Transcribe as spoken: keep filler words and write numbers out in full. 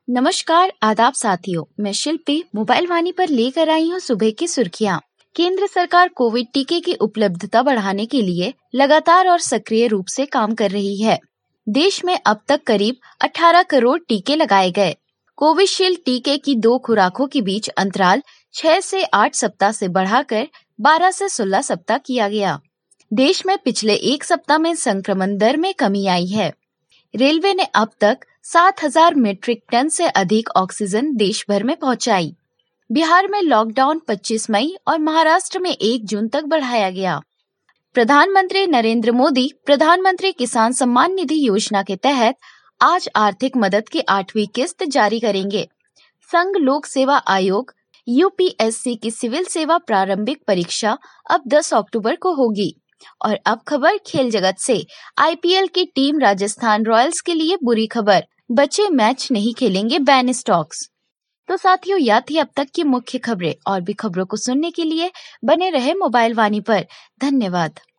नमस्कार, आदाब साथियों। मैं शिल्पी मोबाइल वाणी पर लेकर आई हूँ सुबह की सुर्खियाँ। केंद्र सरकार कोविड टीके की उपलब्धता बढ़ाने के लिए लगातार और सक्रिय रूप से काम कर रही है। देश में अब तक करीब अठारह करोड़ टीके लगाए गए। कोविशील्ड टीके की दो खुराकों के बीच अंतराल छह से आठ सप्ताह से बढ़ाकर बारह से सोलह सप्ताह किया गया। देश में पिछले एक सप्ताह में संक्रमण दर में कमी आई है। रेलवे ने अब तक सात हज़ार मीट्रिक टन से अधिक ऑक्सीजन देश भर में पहुंचाई। बिहार में लॉकडाउन पच्चीस मई और महाराष्ट्र में एक जून तक बढ़ाया गया। प्रधानमंत्री नरेंद्र मोदी प्रधानमंत्री किसान सम्मान निधि योजना के तहत आज आर्थिक मदद की आठवीं किस्त जारी करेंगे। संघ लोक सेवा आयोग यूपीएससी की सिविल सेवा प्रारंभिक परीक्षा अब दस अक्टूबर को होगी। और अब खबर खेल जगत से। आईपीएल की टीम राजस्थान रॉयल्स के लिए बुरी खबर, बचे मैच नहीं खेलेंगे बेन स्टोक्स। तो साथियों, याद थी अब तक की मुख्य खबरें। और भी खबरों को सुनने के लिए बने रहे मोबाइल वाणी पर। धन्यवाद।